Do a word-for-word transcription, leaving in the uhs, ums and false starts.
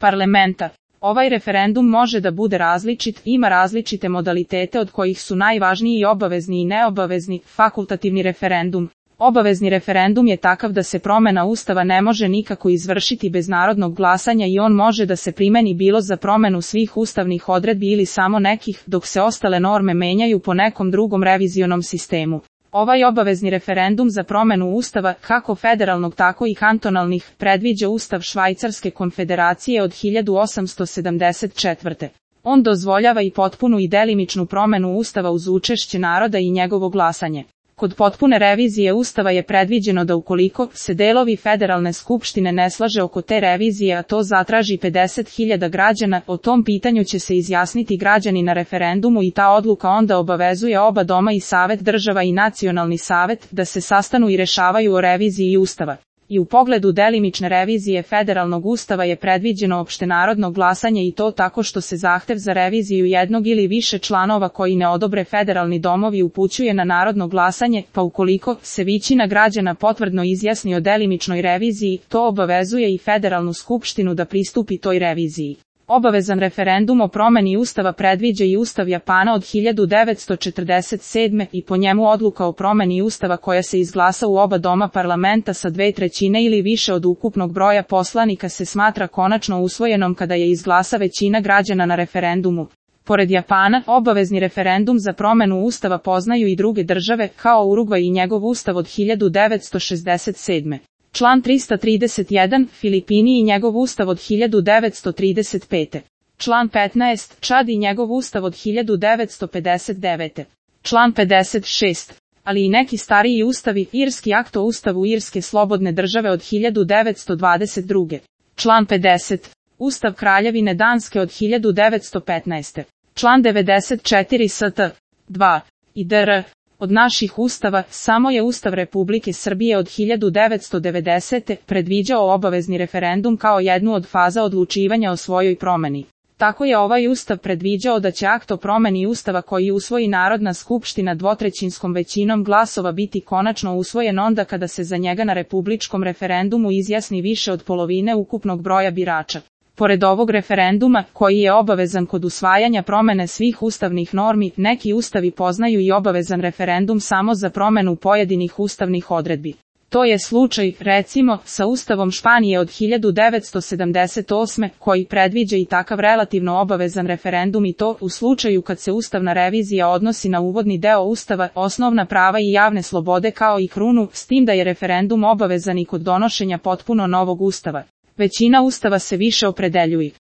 parlamenta. Ovaj referendum može da bude različit, ima različite modalitete od kojih su najvažniji obavezni i neobavezni. Fakultativni referendum. Obavezni referendum je takav da se promena Ustava ne može nikako izvršiti bez narodnog glasanja i on može da se primeni bilo za promenu svih ustavnih odredbi ili samo nekih, dok se ostale norme menjaju po nekom drugom revizionom sistemu. Ovaj obavezni referendum za promenu Ustava, kako federalnog tako i kantonalnih, predviđa Ustav Švajcarske konfederacije od hiljadu osamsto sedamdeset četvrte. On dozvoljava i potpunu i delimičnu promenu Ustava uz učešće naroda i njegovo glasanje. Kod potpune revizije Ustava je predviđeno da ukoliko se delovi federalne skupštine ne slaže oko te revizije, a to zatraži pedeset hiljada građana, o tom pitanju će se izjasniti građani na referendumu i ta odluka onda obavezuje oba doma i Savet država i Nacionalni savet da se sastanu i rešavaju o reviziji Ustava. I u pogledu delimične revizije federalnog Ustava je predviđeno opštenarodno glasanje i to tako što se zahtev za reviziju jednog ili više članova koji ne odobre federalni domovi upućuje na narodno glasanje, pa ukoliko se većina građana potvrdno izjasni o delimičnoj reviziji, to obavezuje i federalnu skupštinu da pristupi toj reviziji. Obavezan referendum o promeni Ustava predviđa i Ustav Japana od hiljadu devetsto četrdeset sedme i po njemu odluka o promeni Ustava koja se izglasa u oba doma parlamenta sa dve trećine ili više od ukupnog broja poslanika se smatra konačno usvojenom kada je izglasa većina građana na referendumu. Pored Japana, obavezni referendum za promenu Ustava poznaju i druge države, kao Urugvaj i njegov Ustav od hiljadu devetsto šezdeset sedme. Član trista trideset jedan, Filipini i njegov Ustav od hiljadu devetsto trideset pete. Član petnaest, Čad i njegov Ustav od hiljadu devetsto pedeset devete. Član pedeset šest. Ali i neki stariji ustavi, Irski akt o Ustavu Irske slobodne države od hiljadu devetsto dvadeset druge. Član pedeset. Ustav Kraljevine Danske od hiljadu devetsto petnaeste. Član devedeset četiri St. dva. I dr. Od naših ustava, samo je Ustav Republike Srbije od hiljadu devetsto devedesete. predviđao obavezni referendum kao jednu od faza odlučivanja o svojoj promeni. Tako je ovaj Ustav predviđao da će akt o promeni Ustava koji usvoji Narodna skupština dvotrećinskom većinom glasova biti konačno usvojen onda kada se za njega na republičkom referendumu izjasni više od polovine ukupnog broja birača. Pored ovog referenduma, koji je obavezan kod usvajanja promene svih ustavnih normi, neki ustavi poznaju i obavezan referendum samo za promenu pojedinih ustavnih odredbi. To je slučaj, recimo, sa Ustavom Španije od hiljadu devetsto sedamdeset osme, koji predviđa i takav relativno obavezan referendum i to u slučaju kad se ustavna revizija odnosi na uvodni deo Ustava, osnovna prava i javne slobode kao i krunu, s tim da je referendum obavezan i kod donošenja potpuno novog Ustava. Većina Ustava se više opredeljuje